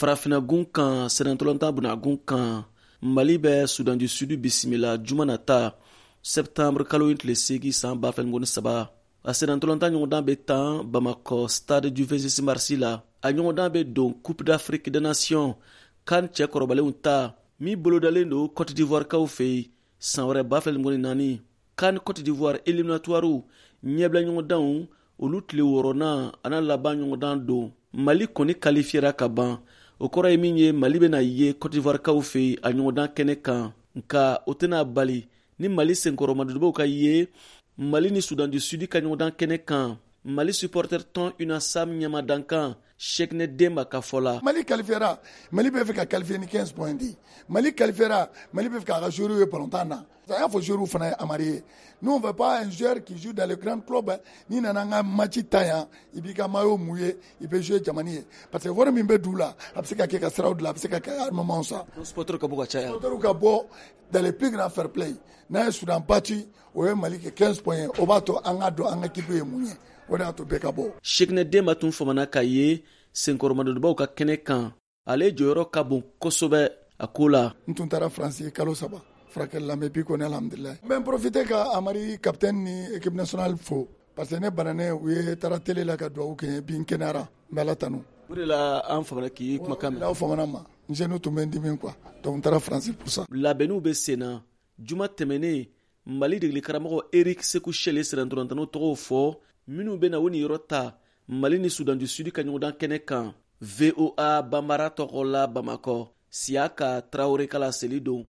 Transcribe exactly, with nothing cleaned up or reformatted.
farafinagun kan sɛnɛntɔlɔntan bunagun kan Mali bɛ Sudan du Sud bisimila juma nata septembre kalo in tile segi san ba fila ni saba. A sɛnɛntɔlɔntan ɲɔgɔndan bɛ tan Bamako stade du vingt-six mars la. A ɲɔgɔndan bɛ don Coupe d'Afrique des Nations kan cɛ kɔrɔbalenw ta min bolodalen don Côte d'Ivoire kaw fɛ san wɛrɛ ba fila ni naani. Kan Côte d'Ivoire éliminatoire ɲɛbila ɲɔgɔndanw olu tile wɔɔrɔnan ana laban ɲɔgɔndan don. Mali kɔni qualifiera ka ban. O kɔrɔ ye min ye Mali bɛna ye Côte d'Ivoire kaw fɛ a ɲɔgɔndan kɛnɛ kan. Nka o tɛna bali ni Mali senkɔrɔmadudɔw ka ye Mali ni Sudan du Sud ka ɲɔgɔndan kɛnɛ kan. Mali supporter tɔn UNASAM ɲamadankan Cheikhne Demba ka fɔ la. Mali qualifiera, Mali bɛ fɛ ka qualifier ni quinze points di. Mali qualifiera, Mali bɛ fɛ ka jouer ye ballontan na. Ça y'a fɔ joueur fana ye amari. Nous on veut pas un joueur qui joue dans le grand club. Ni nana nga match ta yan, i b'i ka maillot mouillé, i bɛ jouer jamani ye. Parce que wari min bɛ du la, a bɛ se ka kɛ ka siraw dilan, a bɛ se ka kɛ armement sa. Supporter ka bɔ ka caya. Supporter ka bɔ dans les plus grands fair play. N'a ye Sudan battu, o ye Mali kɛ quinze points, o b'a to an ka dɔn an ka équipe ye mun ye. O de y'a to bɛɛ ka bɔ. Cheikhne Demba tun famana ka ye senkɔrɔmadudɔw ka kɛnɛ kan. Ale jɔyɔrɔ ka bon kosɛbɛ a ko la. N tun taara Faransi kalo saba. Furakɛli la mais bi kɔni alhamdulilayi. N bɛ n profiter ka Amari capitaine ni équipe nationale fo parce que ne bananen u ye taara télé la ka dugawu kɛ bi n kɛnɛyara n bɛ Ala tanu. O de la an famana k'i kumakan mɛn. N'aw famana ma n jeune tun bɛ n dimi quoi donc n taara Faransi pour ça. Labɛnniw bɛ sen na juma tɛmɛnen Mali degeli karamɔgɔ Eric Sekou Chelle sɛnɛntɔlɔntannw tɔgɔw fɔ minnu bɛna o ni yɔrɔ ta Mali ni Sudan du Sud ka ɲɔgɔndan kɛnɛ kan. V O A Bambara tɔgɔ la Bamakɔ Siaka Traoré kala seli don.